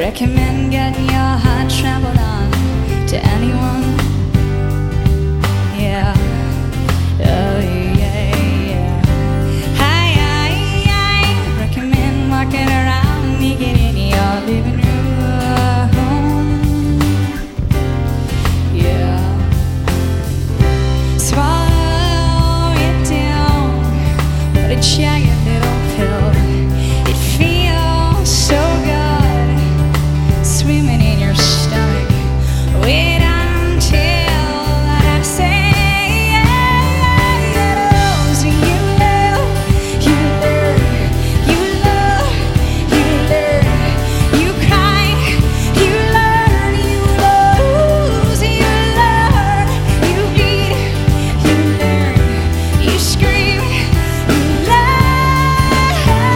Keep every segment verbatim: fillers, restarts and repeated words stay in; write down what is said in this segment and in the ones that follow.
recommend getting your heart trampled on to anyone. Yeah, oh yeah, yeah. I, I, I recommend walking around naked in your living room. Yeah, swallow it down, what a giant little pill. It feels so good, swimming in your stomach. Wait until I say yes. You love, you learn, you love, you learn, you cry, you learn, you lose, you learn, you bleed, you learn, you scream, you learn.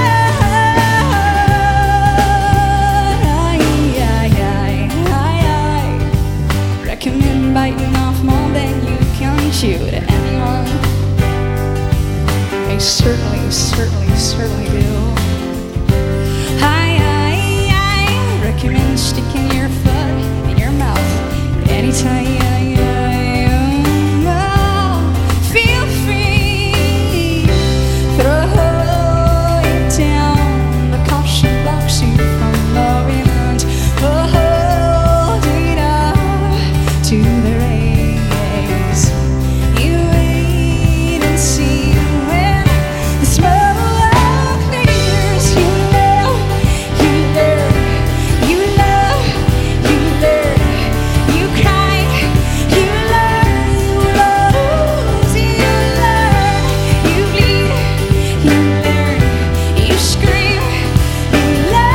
Recommend biting off more than you can chew to anyone. I certainly, certainly, certainly do. I, I, I recommend sticking your foot in your mouth anytime you feel free. Throw it down the caution box you from loving and hold it up to the rays. You wait and see when the smoke clears. You love, you learn, you love, you learn, you cry, you learn, you lose, you learn, you bleed, you learn, you scream, you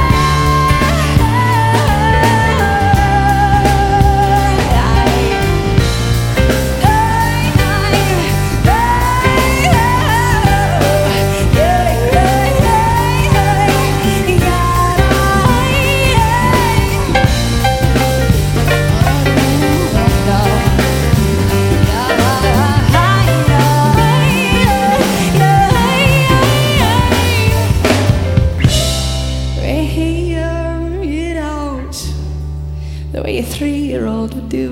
the way a three-year-old would do.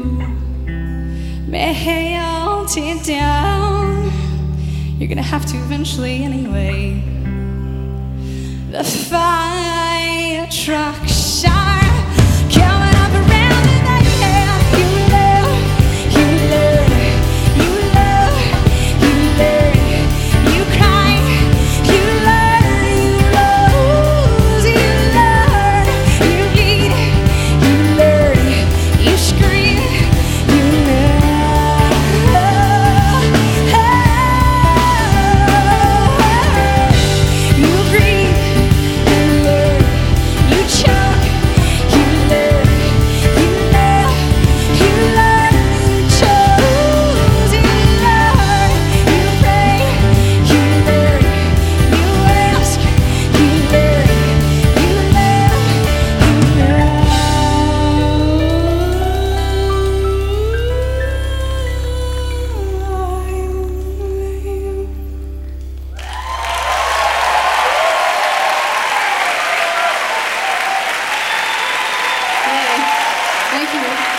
Melt it down. You're gonna have to eventually anyway. The fire trucks are coming up around the night. You love, you learn, you love, you learn, you cry, you learn, you lose, you learn, you bleed, you learn, you scream, you learn. You breathe, you learn, you choke, you learn, you laugh, you learn, you chose, you learn, you pray, you learn, you ask, you learn, you laugh, you learn. Thank you.